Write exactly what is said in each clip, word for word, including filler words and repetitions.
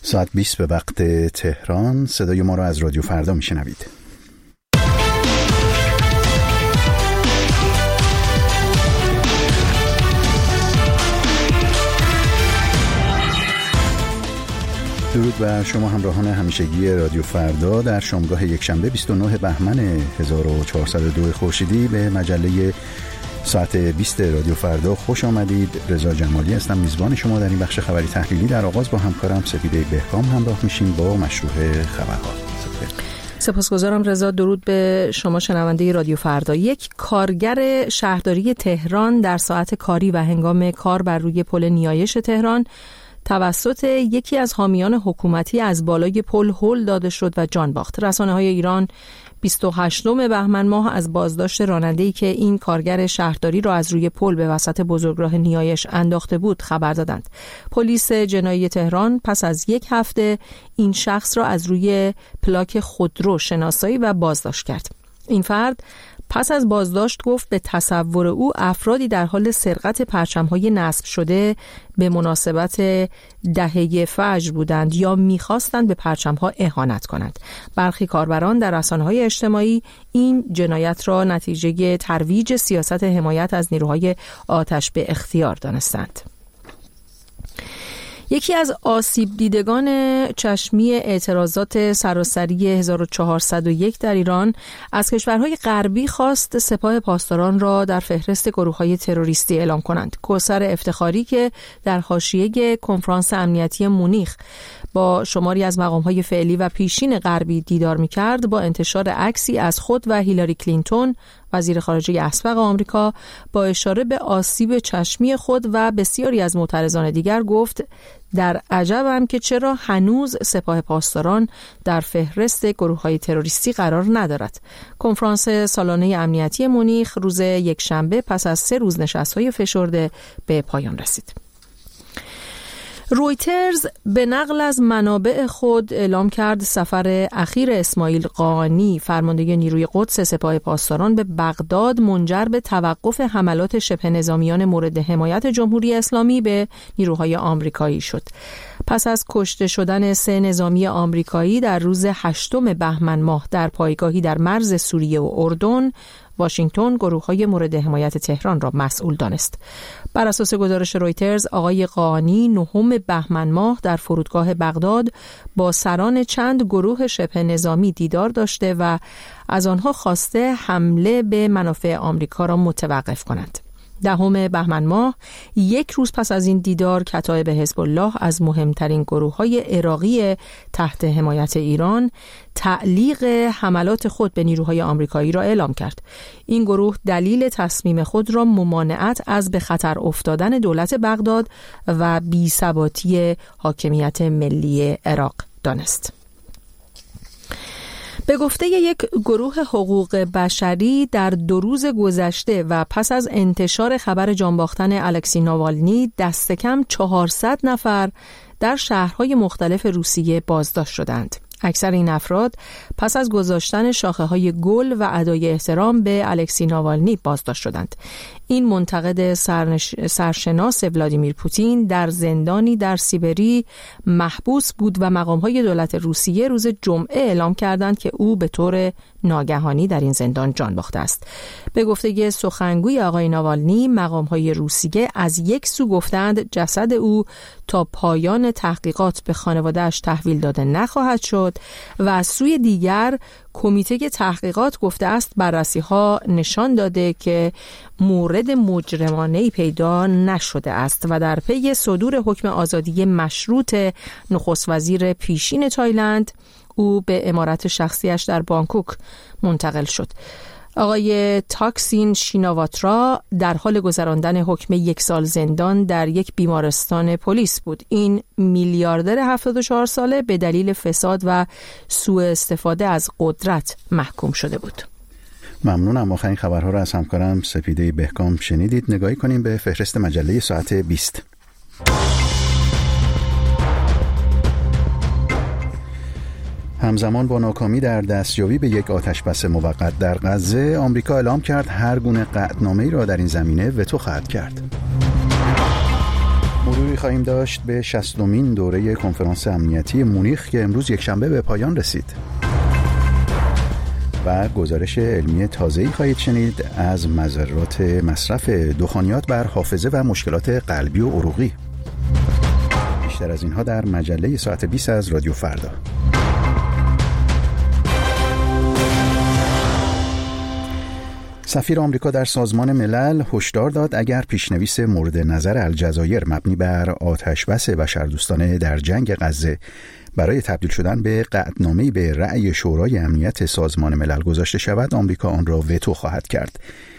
ساعت بیست به وقت تهران. صدای ما را از رادیو فردا میشنوید. درود بر شما همراهان همیشگی رادیو فردا. در شامگاه یکشنبه بیست و نه بهمن هزار و چهارصد و دو خورشیدی به مجله ساعت بیست رادیو فردا خوش آمدید. رضا جمالی هستم، میزبان شما در این بخش خبری تحلیلی. در آغاز با همکارم سپیده بهکام همراه میشیم با مشروع خبرها. سپاسگزارم رضا. درود به شما شنونده رادیو فردا. یک کارگر شهرداری تهران در ساعت کاری و هنگام کار بر روی پل نیایش تهران توسط یکی از حامیان حکومتی از بالای پل هل داده شد و جان باخت. رسانه‌های ایران بیست و هشتم بهمن ماه از بازداشت راننده‌ای که این کارگر شهرداری را از روی پل به وسط بزرگراه نیایش انداخته بود خبر دادند. پلیس جنایی تهران پس از یک هفته این شخص را از روی پلاک خودرو شناسایی و بازداشت کرد. این فرد پس از بازداشت گفت به تصور او افرادی در حال سرقت پرچم‌های نصب شده به مناسبت دهه فجر بودند یا می‌خواستند به پرچم‌ها اهانت کنند. برخی کاربران در رسانه‌های اجتماعی این جنایت را نتیجه ترویج سیاست حمایت از نیروهای آتش به اختیار دانستند. یکی از آسیب دیدگان چشمی اعتراضات سراسری هزار و چهارصد و یک در ایران از کشورهای غربی خواست سپاه پاسداران را در فهرست گروه‌های تروریستی اعلام کنند. کوثر افتخاری که در حاشیه کنفرانس امنیتی مونیخ با شماری از مقام‌های فعلی و پیشین غربی دیدار می‌کرد، با انتشار عکسی از خود و هیلاری کلینتون وزیر خارجه اسبق آمریکا با اشاره به آسیب چشمی خود و بسیاری از معترضان دیگر گفت در عجبم که چرا هنوز سپاه پاسداران در فهرست گروه‌های تروریستی قرار ندارد. کنفرانس سالانه امنیتی مونیخ روز یکشنبه پس از سه روز نشست‌های فشرده به پایان رسید. رویترز به نقل از منابع خود اعلام کرد سفر اخیر اسماعیل قانی فرمانده نیروی قدس سپاه پاسداران به بغداد منجر به توقف حملات شبه نظامیان مورد حمایت جمهوری اسلامی به نیروهای آمریکایی شد. پس از کشته شدن سه نظامی آمریکایی در روز هشتم بهمن ماه در پایگاهی در مرز سوریه و اردن، واشنگتن گروه‌های مورد حمایت تهران را مسئول دانست. بر اساس گزارش رویترز، آقای قانی نهم بهمن ماه در فرودگاه بغداد با سران چند گروه شبه نظامی دیدار داشته و از آنها خواسته حمله به منافع آمریکا را متوقف کنند. دهم بهمن ماه، یک روز پس از این دیدار، کتایب حزب الله از مهمترین گروه‌های عراقی تحت حمایت ایران تعلیق حملات خود به نیروهای آمریکایی را اعلام کرد. این گروه دلیل تصمیم خود را ممانعت از به خطر افتادن دولت بغداد و بی‌ثباتی حاکمیت ملی عراق دانست. به گفته یک گروه حقوق بشری در دو روز گذشته و پس از انتشار خبر جانباختن الکسی ناوالنی دست کم چهارصد نفر در شهرهای مختلف روسیه بازداشت شدند. اکثر این افراد پس از گذاشتن شاخه‌های گل و ادای احترام به الکسی ناوالنی بازداشت شدند. این منتقد سرنش... سرشناس ولادیمیر پوتین در زندانی در سیبری محبوس بود و مقام‌های دولت روسیه روز جمعه اعلام کردند که او به طور ناگهانی در این زندان جان باخته است. به گفته سخنگوی آقای ناوالنی، مقام‌های روسیه از یک سو گفتند جسد او تا پایان تحقیقات به خانواده‌اش تحویل داده نخواهد شد و از سوی دیگر کمیته تحقیقات گفته است بررسی‌ها نشان داده که مورد مجرمانه‌ای پیدا نشده است و در پی صدور حکم آزادی مشروط نخست وزیر پیشین تایلند، او به عمارت شخصیش در بانکوک منتقل شد. آقای تاکسین شیناواترا در حال گذراندن حکم یک سال زندان در یک بیمارستان پلیس بود. این میلیاردر هفتاد و چهار ساله به دلیل فساد و سوء استفاده از قدرت محکوم شده بود. ممنونم. آخرین خبرها را از همکارم سپیده بهکام شنیدید. نگاهی کنیم به فهرست مجله ساعت بیست. همزمان با ناکامی در دستیابی به یک آتشبس موقت در غزه، آمریکا اعلام کرد هر گونه قطعنامه‌ای را در این زمینه وتو خواهد کرد. مروری خواهیم داشت به شصتمین دوره کنفرانس امنیتی مونیخ که امروز یکشنبه به پایان رسید و گزارش علمی تازه‌ای خواهید شنید از مضرات مصرف دخانیات بر حافظه و مشکلات قلبی و عروقی. بیشتر از اینها در مجله ساعت بیست از رادیو فردا. سفیر آمریکا در سازمان ملل هشدار داد اگر پیشنویس مورد نظر الجزایر مبنی بر آتشبس بشردوستانه در جنگ غزه برای تبدیل شدن به قطعنامه‌ای به رأی شورای امنیت سازمان ملل گذاشته شود، آمریکا آن را وتو خواهد کرد.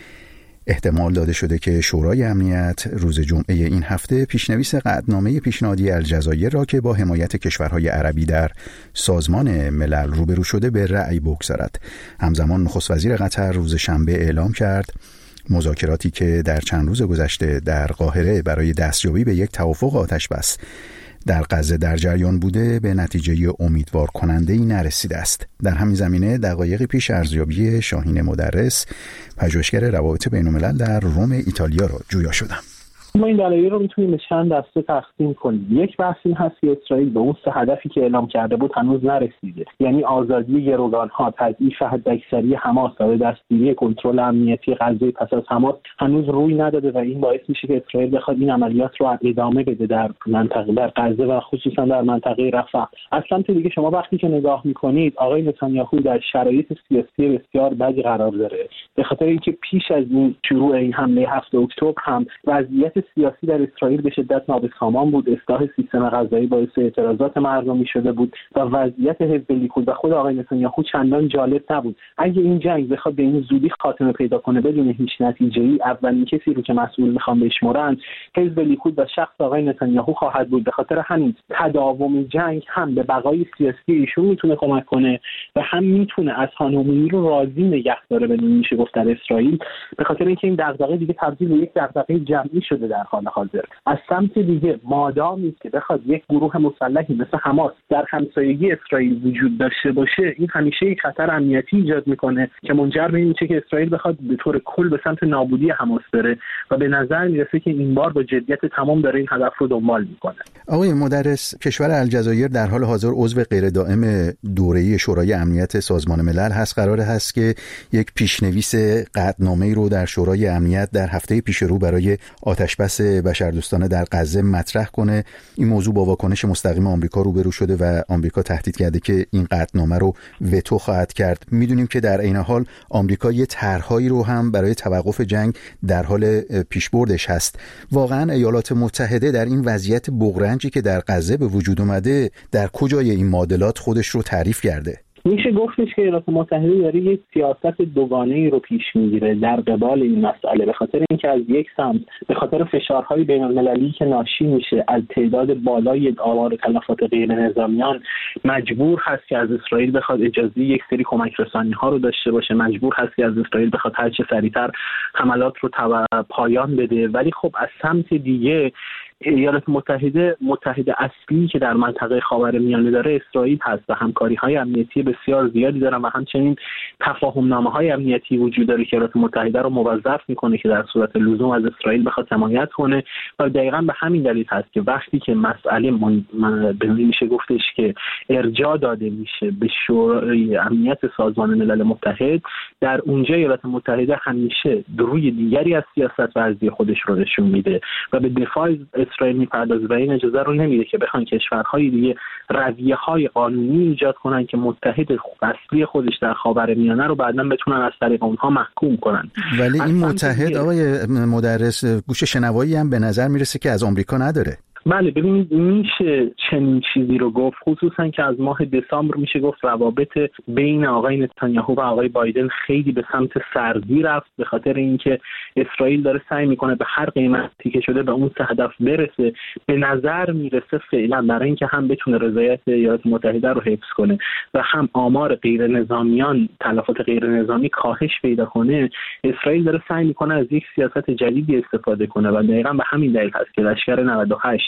احتمال داده شده که شورای امنیت روز جمعه این هفته پیشنویس قطعنامه پیشنهادی الجزایر را که با حمایت کشورهای عربی در سازمان ملل روبرو شده به رأی بگذارد. همزمان نخست وزیر قطر روز شنبه اعلام کرد مذاکراتی که در چند روز گذشته در قاهره برای دستیابی به یک توافق آتشبس در غزه در جریان بوده به نتیجه امیدوار کننده‌ای نرسیده است. در همین زمینه دقایقی پیش ارزیابی شاهین مدرس، پژوهشگر روابط بین‌الملل در روم ایتالیا را جویا شدم. ما این دلایل رو میتونیم به چند دسته تقسیم کنیم. یک بحث این هست که اسرائیل به اون سه هدفی که اعلام کرده بود هنوز نرسیده، یعنی آزادی گروگان‌ها، تضعیف حداکثری حماس و دستگیری کنترل امنیتی غزه پس از حماس هنوز روی نداده و این باعث میشه که اسرائیل بخواد این عملیات رو ادامه بده در منطقه در غزه و خصوصا در منطقه رفح. از سمت دیگه شما وقتی که نگاه میکنید آقای نتانیاهو در شرایط سیاسی بسیار بدی قرار داره، به خاطر اینکه پیش از این شروع این حمله هفتم اکتبر هم وضعیت سیاسی در اسرائیل به شدت نابسامان بود. اصلاح سیستم قضایی باعث اعتراضات مردمی شده بود و وضعیت حزب لیکود و خود آقای نتانیاهو چندان جالب نبود. اگه این جنگ بخواد به این زودی خاتمه پیدا کنه بدون هیچ نتیجه‌ای، اولین کسی رو که مسئول میخوام بشمرن حزب لیکود و شخص آقای نتانیاهو خواهد بود. به خاطر همین تداوم جنگ هم به بقای سیاسی ایشون میتونه کمک کنه و هم میتونه از خانمونی رو راضی نگه داره بدون میشه گفت در اسرائیل، به خاطر اینکه این دغدغه دیگه تبدیل به یک دغدغه جمعی شده در حال حاضر. از سمت دیگه مادامی که بخواد یک گروه مسلحی مثل حماس در همسایگی اسرائیل وجود داشته باشه، این همیشه یک خطر امنیتی ایجاد میکنه که منجر به این میشه که اسرائیل بخواد به طور کل به سمت نابودی حماس بره و به نظر میرسه که این بار با جدیت تمام داره این هدف رو دنبال میکنه. آقای مدرس، کشور الجزایر در حال حاضر عضو غیر دائم دوره‌ای شورای امنیت سازمان ملل هست. قرار هست که یک پیشنویس قطعنامه‌ای رو در شورای امنیت در هفته پیش رو برای آتشبس بشردوستانه در غزه مطرح کنه. این موضوع با واکنش مستقیم آمریکا روبرو شده و آمریکا تهدید کرده که این قطعنامه رو وتو خواهد کرد. میدونیم که در عین حال آمریکا یه طرحهایی رو هم برای توقف جنگ در حال پیشبردش هست. واقعا ایالات متحده در این وضعیت بغرنجی که در غزه به وجود اومده در کجای این معادلات خودش رو تعریف کرده؟ میشه گفتش که ایالات متحده داره یک سیاست دوگانه‌ای رو پیش میگیره در قبال این مسئله، به خاطر اینکه از یک سمت به خاطر فشارهای بین‌المللی که ناشی میشه از تعداد بالای آمار تلفات غیر نظامیان مجبور هست که از اسرائیل بخواد اجازه یک سری کمک رسانی‌ها رو داشته باشه، مجبور هست که از اسرائیل بخواد هر چه سریعتر حملات رو پایان بده. ولی خب از سمت دیگه ایالات متحده متحد اصلی که در منطقه خاورمیانه داره اسرائیل هست و همکاری‌های امنیتی بسیار زیادی دارن و همچنین تفاهم‌نامه‌های امنیتی وجود داره که ایالات متحده رو موظف میکنه که در صورت لزوم از اسرائیل بخواد حمایت کنه و دقیقاً به همین دلیل هست که وقتی که مسئله من به میشه گفتش که ارجاع داده میشه به شورای امنیت سازمان ملل متحد، در اونجا ایالات متحده همیشه روی دیگری از سیاست ورزی خودش رو نشون میده و به دفاع اسرائیل میپردازه و این اجازه رو نمیده که بخوان کشورهای دیگه رویه‌های قانونی ایجاد کنن که متحد اصلی خودش در خاورمیانه رو بعداً بتونن از طریق اونها محکوم کنن. ولی این متحد آقای مدرس گوش شنوایی هم به نظر میرسه که از آمریکا نداره. بله ببینید میشه چنین چیزی رو گفت، خصوصا که از ماه دسامبر میشه گفت روابط بین آقای نتانیاهو و آقای بایدن خیلی به سمت سردی رفت، به خاطر اینکه اسرائیل داره سعی میکنه به هر قیمتی که شده به اون سه هدف برسه. به نظر میرسه فعلا برای اینکه هم بتونه رضایت ایالات متحده رو حفظ کنه و هم آمار غیر نظامیان تلفات غیر نظامی کاهش پیدا کنه، اسرائیل داره سعی میکنه از یک سیاست جدیدی استفاده کنه و دقیقاً به همین دلیل هست که لشکر نود و هشت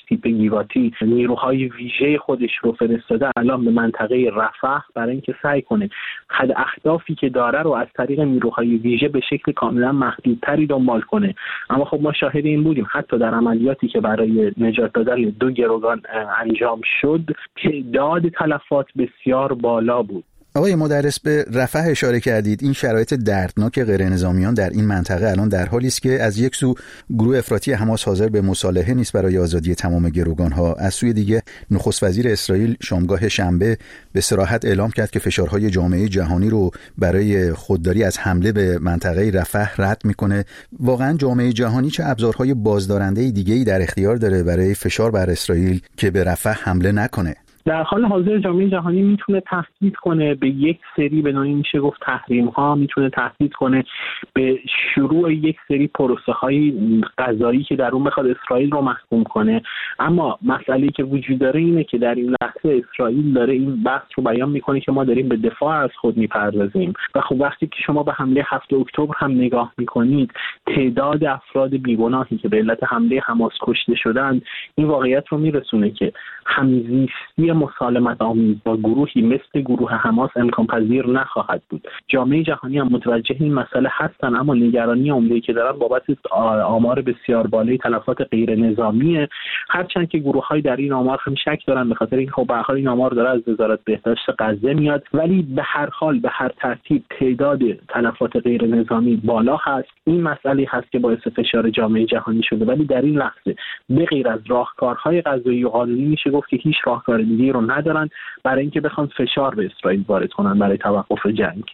تیپ گیواتی نیروهای ویژه خودش رو فرستاده الان به منطقه رفح برای اینکه سعی کنه خد اهدافی که داره رو از طریق نیروهای ویژه به شکل کاملا محدودتری دنبال کنه. اما خب ما شاهد این بودیم حتی در عملیاتی که برای نجات دادن دو گروگان انجام شد تعداد تلفات بسیار بالا بود. آقای مدرس به رفح اشاره کردید. این شرایط دردناک غیر نظامیان در این منطقه الان در حالی است که از یک سو گروه افراطی حماس حاضر به مصالحه نیست برای آزادی تمام گروگان‌ها، از سوی دیگه نخست وزیر اسرائیل شامگاه شنبه به صراحت اعلام کرد که فشارهای جامعه جهانی رو برای خودداری از حمله به منطقه رفح رد میکنه. واقعا جامعه جهانی چه ابزارهای بازدارنده دیگه‌ای در اختیار داره برای فشار بر اسرائیل که به رفح حمله نکنه؟ در حال حاضر جامعه جهانی میتونه تهدید کنه به یک سری به نوعی میشه گفت تحریم ها، میتونه تهدید کنه به شروع یک سری پروسه های قضایی که در اون بخواد اسرائیل رو محکوم کنه. اما مسئله‌ای که وجود داره اینه که در این لحظه اسرائیل داره این بحث رو بیان میکنه که ما داریم به دفاع از خود میپردازیم و خب وقتی که شما به حمله هفتم اکتبر هم نگاه میکنید تعداد افراد بیگناهی که به علت حمله حماس کشته شدند این واقعیت رو میرسونه که همزیستی مسالمت آمیز با گروهی مثل گروه حماس امکان پذیر نخواهد بود. جامعه جهانی هم متوجه این مسئله هستن، اما نگرانی عمده‌ای که دارن بابت آمار بسیار بالای تلفات غیر نظامیه، هرچند که گروه‌های در این آمار هم شک دارن به خاطر اینکه خب به هر حال این آمار داره از وزارت بهداشت غزه میاد، ولی به هر حال به هر ترتیب تعداد تلفات غیر نظامی بالا هست. این مسئله هست که باعث فشار جامعه جهانی شده، ولی در این لحظه به غیر از راهکارهای قضایی و قانونی میشه گفت که هیچ راهکار دیگه‌ای رو ندارن برای اینکه بخوان فشار به اسرائیل وارد کنن برای توقف جنگ.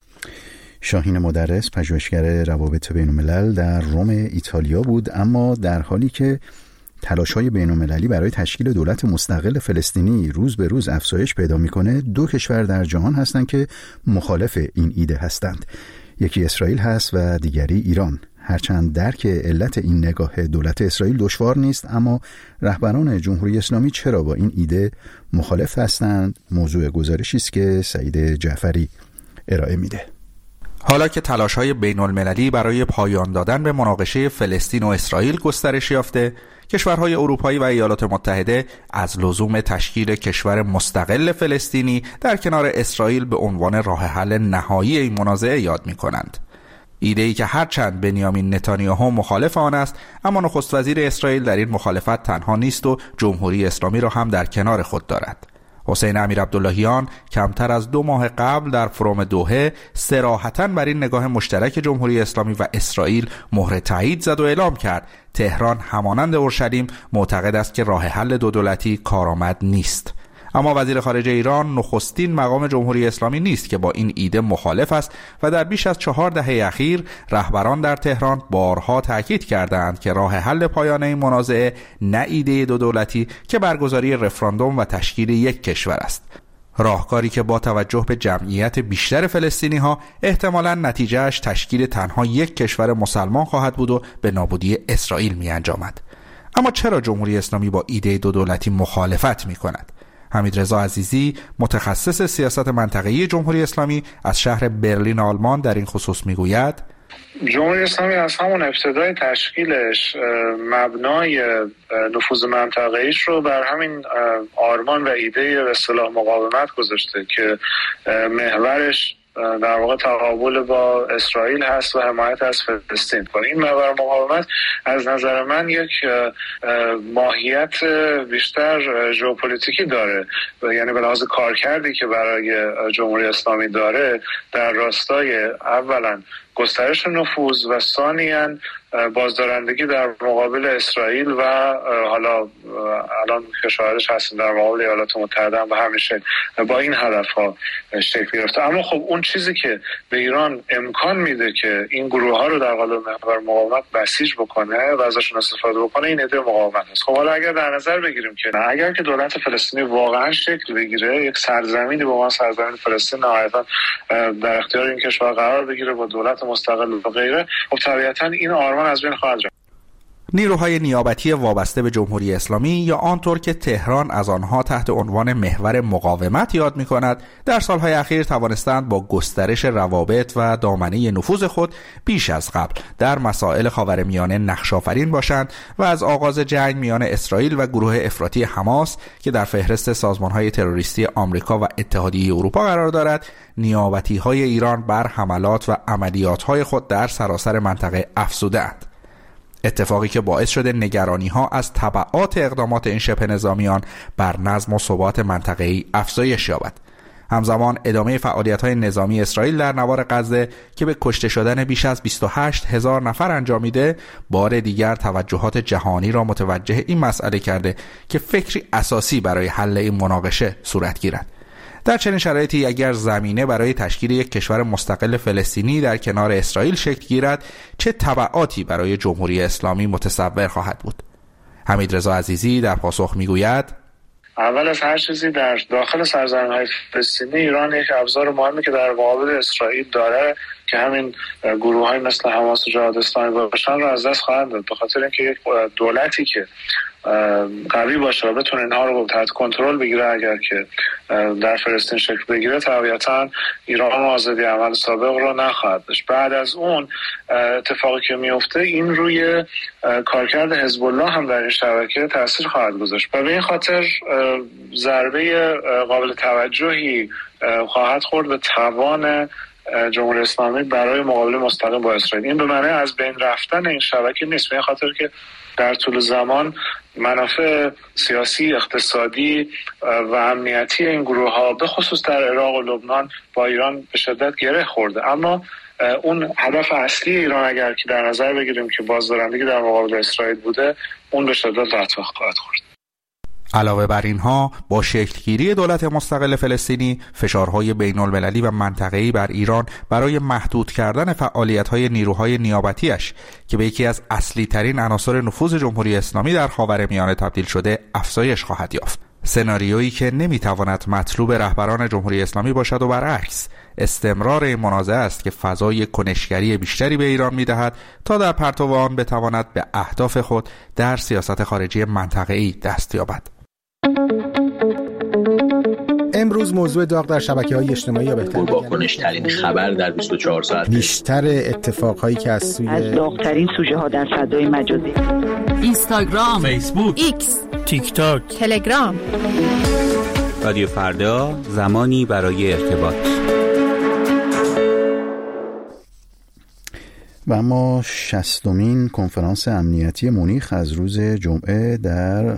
شاهین مدرس پژوهشگر روابط بین‌الملل در روم ایتالیا بود. اما در حالی که تلاش‌های بین‌المللی برای تشکیل دولت مستقل فلسطینی روز به روز افزایش پیدا می‌کنه، دو کشور در جهان هستند که مخالف این ایده هستند. یکی اسرائیل هست و دیگری ایران. هرچند درک علت این نگاه دولت اسرائیل دشوار نیست، اما رهبران جمهوری اسلامی چرا با این ایده مخالف هستند؟ موضوع گزارشی است که سعید جعفری ارائه میده. حالا که تلاش‌های بین‌المللی برای پایان دادن به مناقشه فلسطین و اسرائیل گسترش یافته، کشورهای اروپایی و ایالات متحده از لزوم تشکیل کشور مستقل فلسطینی در کنار اسرائیل به عنوان راه حل نهایی این منازعه یاد می‌کنند. ایده‌ای که هرچند بنیامین نتانیاهو مخالف آن است، اما نخست وزیر اسرائیل در این مخالفت تنها نیست و جمهوری اسلامی را هم در کنار خود دارد. حسین امیرعبداللهیان کمتر از دو ماه قبل در فروم دوحه صراحتاً بر این نگاه مشترک جمهوری اسلامی و اسرائیل مهر تایید زد و اعلام کرد تهران همانند اورشلیم معتقد است که راه حل دو دولتی کارآمد نیست. اما وزیر خارجه ایران نخستین مقام جمهوری اسلامی نیست که با این ایده مخالف است و در بیش از چهار دهه اخیر رهبران در تهران بارها تاکید کردند که راه حل پایان این منازعه نه ایده دو دولتی که برگزاری رفراندوم و تشکیل یک کشور است. راهکاری که با توجه به جمعیت بیشتر فلسطینی ها احتمالاً نتیجهش تشکیل تنها یک کشور مسلمان خواهد بود و به نابودی اسرائیل می انجامد. اما چرا جمهوری اسلامی با ایده دو دولتی مخالفت می کند؟ حمیدرضا عزیزی متخصص سیاست منطقه‌ای جمهوری اسلامی از شهر برلین آلمان در این خصوص میگوید جمهوری اسلامی از همون ابتدای تشکیلش مبنای نفوذ منطقه‌ایش رو بر همین آرمان و ایده به اصطلاح مقاومت گذاشته که محورش در واقع تقابل با اسرائیل هست و حمایت از فلسطین. این محور مقاومت از نظر من یک ماهیت بیشتر ژئوپلیتیکی داره، یعنی به لحاظ کارکردی که برای جمهوری اسلامی داره در راستای اولا گسترش نفوذ و ثانیاً بازدارندگی در مقابل اسرائیل و حالا الان که شاهدش هستیم در مقابل ایالات متحده هم به همین شکل با این هدف‌ها شکل گرفته. اما خب اون چیزی که به ایران امکان میده که این گروه ها رو در قالب محور مقاومت بسیج بکنه و ازشون استفاده بکنه این ایده مقاومت است. خب حالا اگر در نظر بگیریم که اگر که دولت فلسطینی واقعا شکل بگیره، یک سرزمینی به عنوان سرزمین فلسطین نهایتا در اختیار این کشور قرار بگیره با دولت مستقل و غیره، خب طبیعتا این آرمان از بین خواهد رفت. نیروهای نیابتی وابسته به جمهوری اسلامی یا آنطور که تهران از آنها تحت عنوان محور مقاومت یاد می‌کند، در سالهای اخیر توانستند با گسترش روابط و دامنه نفوذ خود بیش از قبل در مسائل خاورمیانه نقش‌آفرین باشند و از آغاز جنگ میان اسرائیل و گروه افراطی حماس که در فهرست سازمان‌های تروریستی آمریکا و اتحادیه اروپا قرار دارد، نیابتی‌های ایران بر حملات و عملیات‌های خود در سراسر منطقه افزوده‌اند. اتفاقی که باعث شده نگرانی‌ها از تبعات اقدامات این شبه نظامیان بر نظم و ثبات منطقه‌ای افزایش یابد. همزمان ادامه فعالیت‌های نظامی اسرائیل در نوار غزه که به کشته شدن بیش از بیست و هشت هزار نفر انجامیده، بار دیگر توجهات جهانی را متوجه این مسئله کرده که فکری اساسی برای حل این مناقشه صورت گیرد. در چنین شرایطی اگر زمینه برای تشکیل یک کشور مستقل فلسطینی در کنار اسرائیل شکل گیرد، چه تبعاتی برای جمهوری اسلامی متصور خواهد بود؟ حمیدرضا عزیزی در پاسخ میگوید: اول از هر چیزی در داخل سرزمین‌های فلسطینی ایران یک ابزار مهمی که در مقابل اسرائیل داره که همین گروه‌های مثل حماس و جهاد اسلامی باشن رو از دست خواهد داد، به خاطر اینکه یک دولتی که قوی باشه و بتونه اینها رو تحت کنترل بگیره اگر که در فلسطین شکل بگیره، طبیعتاً ایران آزادی عمل سابق رو نخواهد داشت. بعد از اون اتفاقی که میفته این روی کارکرد حزب الله هم در این شبکه تاثیر خواهد گذاشت و به این خاطر ضربه قابل توجهی خواهد خورد به توان جمهوری اسلامی برای مقابله مستقیم با اسرائیل. این به معنی از بین رفتن این شبکه نیست، به این خاطر که در طول زمان منافع سیاسی، اقتصادی و امنیتی این گروه ها به خصوص در عراق و لبنان با ایران به شدت گره خورده. اما اون هدف اصلی ایران اگر که در نظر بگیریم که بازدارندگی در مقابل اسرائیل بوده، اون به شدت اتفاق خواهد خورد. علاوه بر اینها، با شکلگیری دولت مستقل فلسطینی، فشارهای بین المللی و منطقه‌ای بر ایران برای محدود کردن فعالیت‌های نیروهای نیابتیش که به یکی از اصلی ترین عناصر نفوذ جمهوری اسلامی در خاورمیانه تبدیل شده، افزایش خواهد یافت. سناریویی که نمیتواند مطلوب رهبران جمهوری اسلامی باشد و برعکس، استمرار این منازعه است که فضای کنشگری بیشتری به ایران میدهد تا در پرتو آن بتواند به اهداف خود در سیاست خارجی منطقه‌ای دست یابد. امروز موضوع داغ در شبکه‌های اجتماعی یا بهتر واکنش‌ترین خبر در بیست و چهار ساعت، بیشتر اتفاقهایی که از سوی از داغ‌ترین سوژه ها در فضای مجازی، اینستاگرام، فیسبوک، ایکس، تیک تاک، تلگرام. رادیو فردا، زمانی برای ارتباط. و اما شصتمین کنفرانس امنیتی مونیخ از روز جمعه در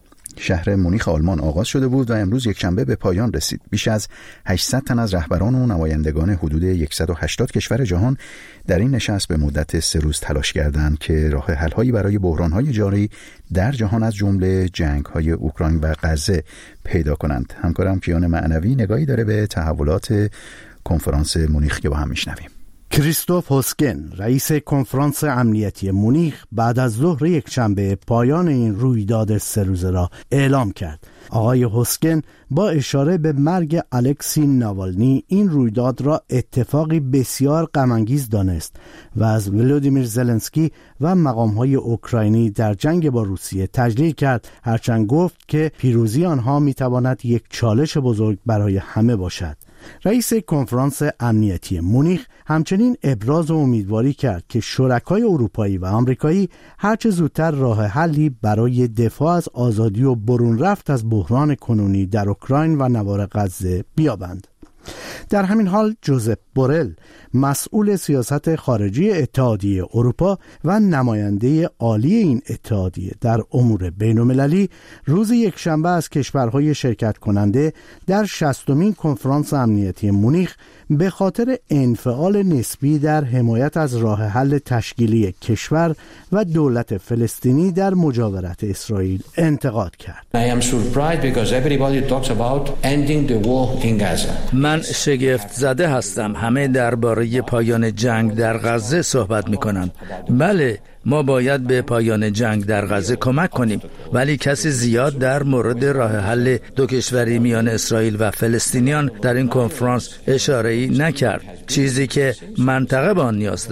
شهر مونیخ آلمان آغاز شده بود و امروز یکشنبه به پایان رسید. بیش از هشتصد تن از رهبران و نمایندگان حدود صد و هشتاد کشور جهان در این نشست به مدت سه روز تلاش کردند که راه حل‌هایی برای بحران‌های جاری در جهان از جمله جنگ‌های اوکراین و غزه پیدا کنند. همکارم کیان معنوی نگاهی داره به تحولات کنفرانس مونیخ که با هم میشنویم. کریستوف هوسگن، رئیس کنفرانس امنیتی مونیخ، بعد از ظهر یکشنبه پایان این رویداد سه روزه را اعلام کرد. آقای هوسگن با اشاره به مرگ الکسی ناوالنی این رویداد را اتفاقی بسیار غم‌انگیز دانست و از ولودیمیر زلنسکی و مقام‌های اوکراینی در جنگ با روسیه تجلیل کرد، هرچند گفت که پیروزی آنها می‌تواند یک چالش بزرگ برای همه باشد. رئیس کنفرانس امنیتی مونیخ همچنین ابراز امیدواری کرد که شرکای اروپایی و آمریکایی هرچه زودتر راه حلی برای دفاع از آزادی و برون رفت از بحران کنونی در اوکراین و نوار غزه بیابند. در همین حال جوزپ بورل، مسئول سیاست خارجی اتحادیه اروپا و نماینده عالی این اتحادیه در امور بین‌المللی، روز یکشنبه از کشورهای شرکت کننده در شصتمین کنفرانس امنیتی مونیخ به خاطر انفعال نسبی در حمایت از راه حل تشکیلی کشور و دولت فلسطینی در مجاورت اسرائیل انتقاد کرد. I am surprised because everybody talks about ending the war in Gaza. من شگفت زده هستم. همه درباره پایان جنگ در غزه صحبت می‌کنند. بله، ما باید به پایان جنگ در غزه کمک کنیم، ولی کسی زیاد در مورد راه حل دو کشوری میان اسرائیل و فلسطینیان در این کنفرانس اشاره‌ای نکرد، چیزی که منطقه به آن نیاز دارد.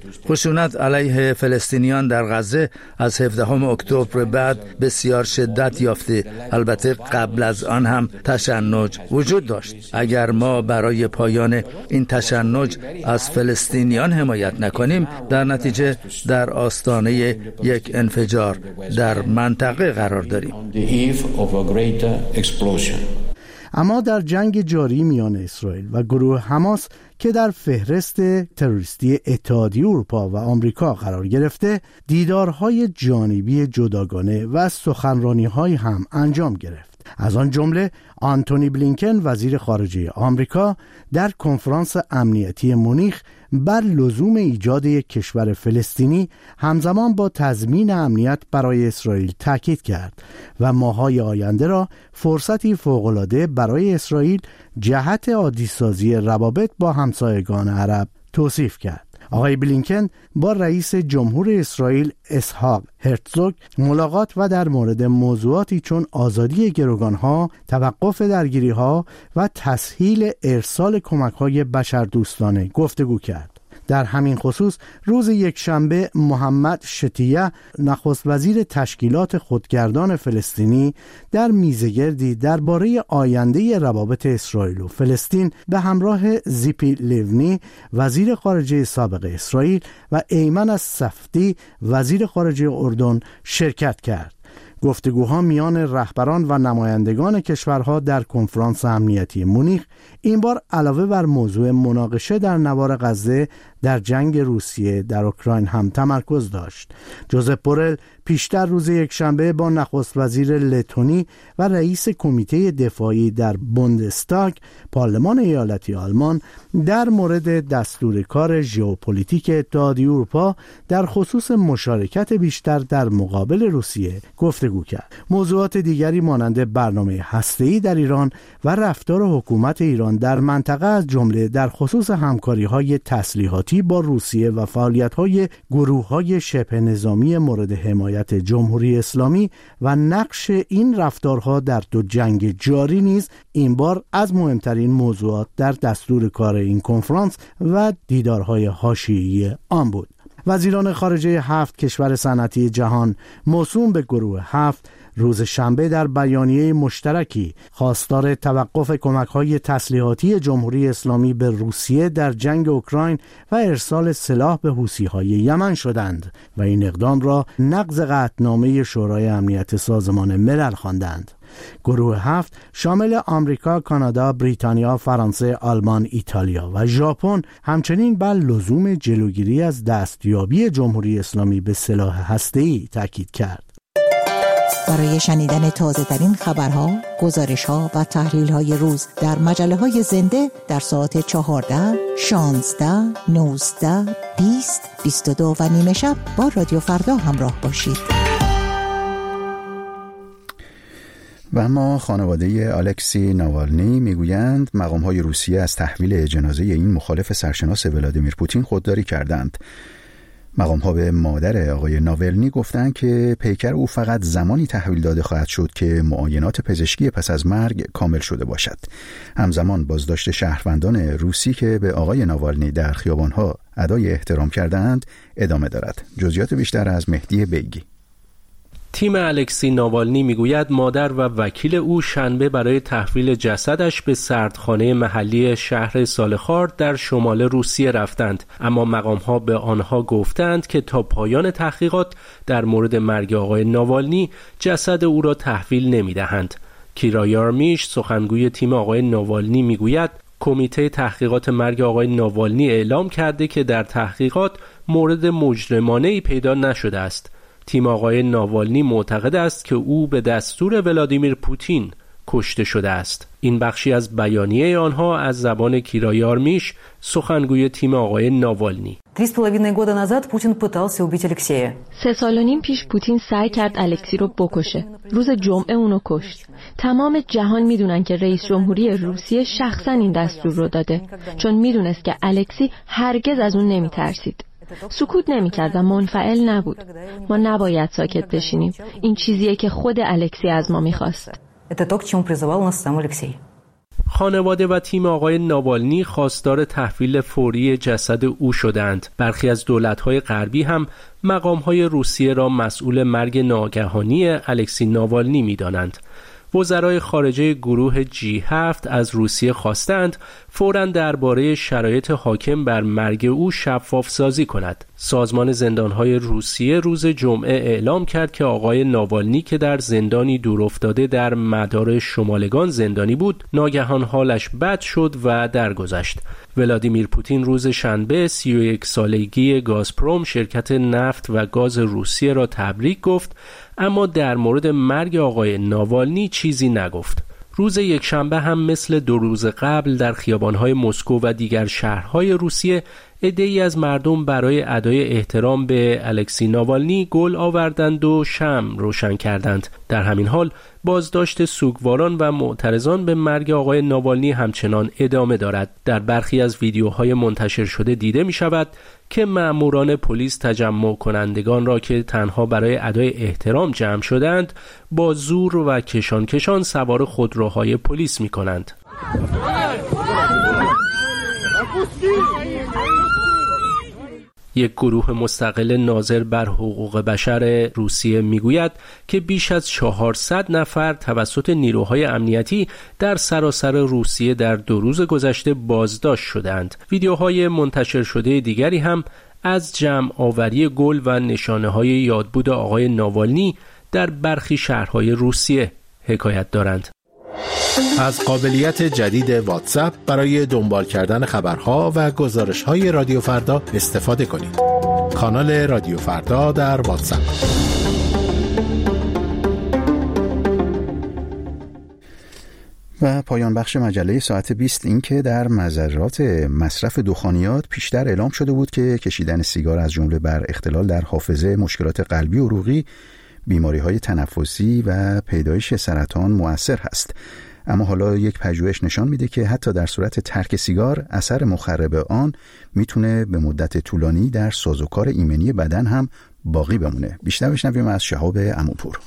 خشونت علیه فلسطینیان در غزه از هفدهم اکتبر بعد بسیار شدت یافته. البته قبل از آن هم تشنج وجود داشت. اگر ما برای پایان این تشنج از فلسطینیان حمایت نکنیم، در نتیجه در آستانه یک انفجار در منطقه قرار داریم. اما در جنگ جاری میان اسرائیل و گروه حماس که در فهرست تروریستی اتحادیه اروپا و آمریکا قرار گرفته، دیدارهای جانبی جداگانه و سخنرانی‌های هم انجام گرفت. از آن جمله آنتونی بلینکن وزیر خارجه آمریکا در کنفرانس امنیتی مونیخ بر لزوم ایجاد یک کشور فلسطینی همزمان با تضمین امنیت برای اسرائیل تاکید کرد و ماهای آینده را فرصتی فوق‌العاده برای اسرائیل جهت عادی‌سازی روابط با همسایگان عرب توصیف کرد. آقای بلینکن با رئیس جمهور اسرائیل اسحاق هرتزوگ ملاقات و در مورد موضوعاتی چون آزادی گروگانها، توقف درگیری‌ها و تسهیل ارسال کمک‌های بشردوستانه گفتگو کرد. در همین خصوص روز یکشنبه محمد شتیه نخست وزیر تشکیلات خودگردان فلسطینی در میزگردی درباره آینده روابط اسرائیل و فلسطین به همراه زیپی لیونی وزیر خارجه سابق اسرائیل و ایمن الصفدی وزیر خارجه اردن شرکت کرد. گفتگوها میان رهبران و نمایندگان کشورها در کنفرانس امنیتی مونیخ این بار علاوه بر موضوع مناقشه در نوار غزه در جنگ روسیه در اوکراین هم تمرکز داشت. جوزپ بورل پیشتر روز یکشنبه با نخست وزیر لتونی و رئیس کمیته دفاعی در بوندستاگ پارلمان ایالتی آلمان در مورد دستور کار ژئوپلیتیک اتحادیه اروپا در خصوص مشارکت بیشتر در مقابل روسیه گفتگو کرد. موضوعات دیگری مانند برنامه هسته‌ای در ایران و رفتار حکومت ایران در منطقه از جمله در خصوص همکاری‌های تسلیحاتی با روسیه و فعالیت‌های گروه‌های شبه نظامی مورد حمایت جمهوری اسلامی و نقش این رفتارها در دو جنگ جاری نیز این بار از مهمترین موضوعات در دستور کار این کنفرانس و دیدارهای حاشیه‌ای آن بود. وزیران خارجه هفت کشور صنعتی جهان موسوم به گروه هفت روز شنبه در بیانیه مشترکی خواستار توقف کمک‌های تسلیحاتی جمهوری اسلامی به روسیه در جنگ اوکراین و ارسال سلاح به حوثی‌های یمن شدند و این اقدام را نقض قطعنامه شورای امنیت سازمان ملل خواندند. گروه هفت شامل آمریکا، کانادا، بریتانیا، فرانسه، آلمان، ایتالیا و ژاپن همچنین بر لزوم جلوگیری از دستیابی جمهوری اسلامی به سلاح هسته‌ای تاکید کرد. برای شنیدن تازه ترین خبرها، گزارش‌ها و تحلیل‌های روز در مجله‌های زنده در ساعت چهارده، شانزده، نوزده، بیست، بیست و دو و نیمه شب با رادیو فردا همراه باشید. و اما خانواده الکسی ناوالنی میگویند مقام‌های روسیه از تحویل جنازه این مخالف سرشناس ولادیمیر پوتین خودداری کردند. مقام‌ها به مادر آقای ناولنی گفتند که پیکر او فقط زمانی تحویل داده خواهد شد که معاینات پزشکی پس از مرگ کامل شده باشد. همزمان بازداشت شهروندان روسی که به آقای ناوالنی در خیابان‌ها ادای احترام کردند ادامه دارد. جزئیات بیشتر از مهدی بیگی. تیم الکسی ناوالنی میگوید مادر و وکیل او شنبه برای تحویل جسدش به سردخانه محلی شهر سالخارد در شمال روسیه رفتند، اما مقام‌ها به آنها گفتند که تا پایان تحقیقات در مورد مرگ آقای ناوالنی جسد او را تحویل نمی‌دهند. کیرا یارمیش سخنگوی تیم آقای ناوالنی میگوید کمیته تحقیقات مرگ آقای ناوالنی اعلام کرده که در تحقیقات مورد مجرمانه‌ای پیدا نشده است. تیم آقای ناوالنی معتقد است که او به دستور ولادیمیر پوتین کشته شده است. این بخشی از بیانیه آنها از زبان کیرا یارمیش سخنگوی تیم آقای ناوالنی. سه سال و نیم پیش پوتین سعی کرد الکسی رو بکشه. روز جمعه اونو کشت. تمام جهان میدونن که رئیس جمهوری روسیه شخصا این دستور رو داده، چون میدونست که الکسی هرگز از اون نمیترسید. سکوت نمی‌کرد و منفعل نبود. ما نباید ساکت بشینیم. این چیزیه که خود الکسی از ما می‌خواست. خانواده و تیم آقای ناوالنی خواستار تحویل فوری جسد او شدند. برخی از دولت‌های غربی هم مقام‌های روسیه را مسئول مرگ ناگهانی الکسی ناوالنی می‌دانند. وزرای خارجه گروه جی هفت از روسیه خواستند فوراً درباره شرایط حاکم بر مرگ او شفاف سازی کند. سازمان زندانهای روسیه روز جمعه اعلام کرد که آقای ناوالنی که در زندانی دورافتاده در مدار شمالگان زندانی بود، ناگهان حالش بد شد و درگذشت. ولادیمیر پوتین روز شنبه سی و یک سالگی گازپروم شرکت نفت و گاز روسیه را تبریک گفت، اما در مورد مرگ آقای ناوالنی چیزی نگفت. روز یکشنبه هم مثل دو روز قبل در خیابان‌های مسکو و دیگر شهرهای روسیه عده‌ای از مردم برای ادای احترام به الکسی ناوالنی گل آوردند و شمع روشن کردند. در همین حال بازداشت سوگواران و معترضان به مرگ آقای ناوالنی همچنان ادامه دارد. در برخی از ویدیوهای منتشر شده دیده می شود که مأموران پلیس تجمع کنندگان را که تنها برای ادای احترام جمع شدند با زور و کشان کشان سوار خودروهای پلیس می کنند. یک گروه مستقل ناظر بر حقوق بشر روسیه میگوید که بیش از چهارصد نفر توسط نیروهای امنیتی در سراسر روسیه در دو روز گذشته بازداشت شدند. ویدیوهای منتشر شده دیگری هم از جمع آوری گل و نشانه های یادبود آقای ناوالنی در برخی شهرهای روسیه حکایت دارند. از قابلیت جدید واتساپ برای دنبال کردن خبرها و گزارش‌های رادیو فردا استفاده کنید. کانال رادیو فردا در واتساپ. و پایان بخش مجله ساعت بیست این که در مضرات مصرف دخانیات پیشتر اعلام شده بود که کشیدن سیگار از جمله بر اختلال در حافظه، مشکلات قلبی و عروقی، بیماری‌های تنفسی و پیدایش سرطان مؤثر هست. اما حالا یک پژوهش نشان میده که حتی در صورت ترک سیگار اثر مخرب آن میتونه به مدت طولانی در سازوکار ایمنی بدن هم باقی بمونه. بیشتر بشنویم از شهاب عموپور.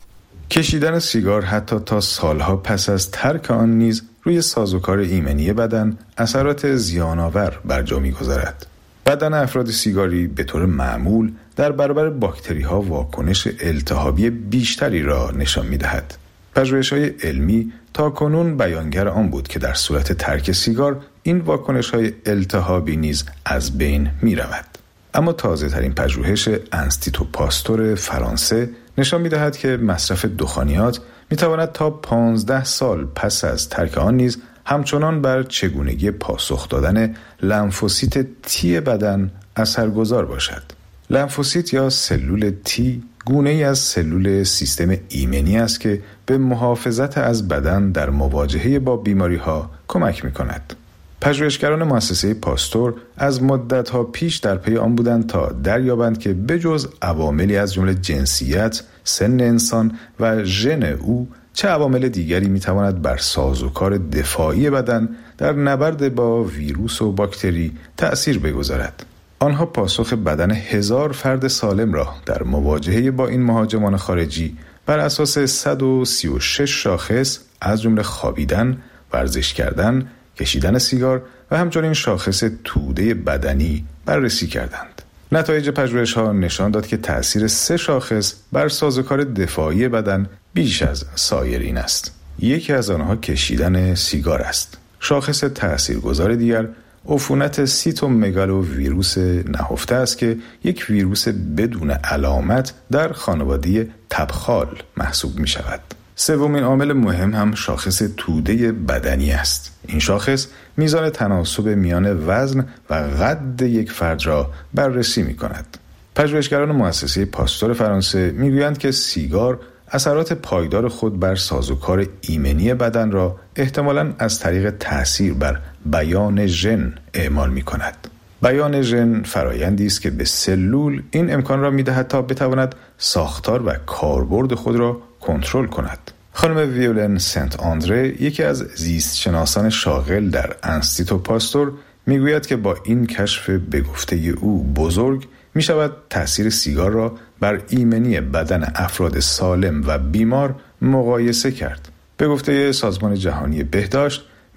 کشیدن سیگار حتی تا سالها پس از ترک آن نیز روی سازوکار ایمنی بدن اثرات زیان‌آور بر جا می‌گذارد. بدن افراد سیگاری به طور معمول در برابر باکتری‌ها واکنش التهابی بیشتری را نشان می‌دهد. پژوهش‌های علمی تاکنون بیانگر آن بود که در صورت ترک سیگار این واکنش‌های التهابی نیز از بین می‌رود. اما تازه‌ترین پژوهش انستیتو پاستور فرانسه نشان می‌دهد که مصرف دخانیات می‌تواند تا پانزده سال پس از ترک آن نیز همچنان بر چگونگی پاسخ دادن لنفوسیت تی بدن اثرگذار باشد. لنفوسیت یا سلول تی گونه‌ای از سلول سیستم ایمنی است که به محافظت از بدن در مواجهه با بیماری‌ها کمک می‌کند. پژوهشگران مؤسسه پاستور از مدت‌ها پیش در پی آن بودند تا دریابند که بجز عواملی از جمله جنسیت، سن انسان و ژن او، چه عوامل دیگری می‌تواند بر سازوکار دفاعی بدن در نبرد با ویروس و باکتری تأثیر بگذارد. آنها پاسخ بدن هزار فرد سالم را در مواجهه با این مهاجمان خارجی بر اساس صد و سی و شش شاخص از جمله خوابیدن، ورزش کردن، کشیدن سیگار و همچنین شاخص توده بدنی بررسی کردند. نتایج پژوهش‌ها نشان داد که تأثیر سه شاخص بر سازوکار دفاعی بدن بیش از سایرین است. یکی از آنها کشیدن سیگار است. شاخص تأثیرگذار دیگر عفونت سیتومگالو ویروس نهفته است که یک ویروس بدون علامت در خانواده تبخال محسوب می شود. سومین عامل مهم هم شاخص توده بدنی است. این شاخص میزان تناسب میان وزن و قد یک فرد را بررسی می کند. پژوهشگران مؤسسه پاستور فرانسه میگویند که سیگار اثرات پایدار خود بر سازوکار ایمنی بدن را احتمالاً از طریق تأثیر بر بیان ژن اعمال می کند. بیان ژن فرایندی است که به سلول این امکان را می دهد تا بتواند ساختار و کاربرد خود را کنترل کند. خانم ویولن سنت آندره، یکی از زیستشناسان شاغل در انستیتو پاستور، می گوید که با این کشف به گفته او بزرگ می شود تأثیر سیگار را بر ایمنی بدن افراد سالم و بیمار مقایسه کرد. به گفته سازمان جهانی بهداشت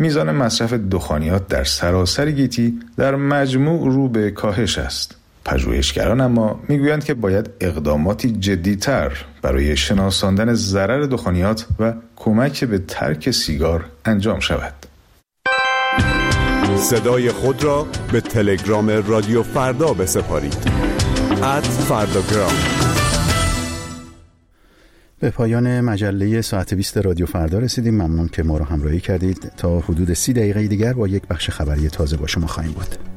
میزان مصرف دخانیات در سراسر گیتی در مجموع رو به کاهش است. پژوهشگران اما میگویند که باید اقداماتی جدی‌تر برای شناساندن ضرر دخانیات و کمک به ترک سیگار انجام شود. صدای خود را به تلگرام رادیو فردا بسپارید. ات فرداگرام. به پایان مجله ساعت بیست رادیو فردا رسیدیم. ممنون که ما را همراهی کردید. تا حدود سی دقیقه دیگر با یک بخش خبری تازه با شما خواهیم بود.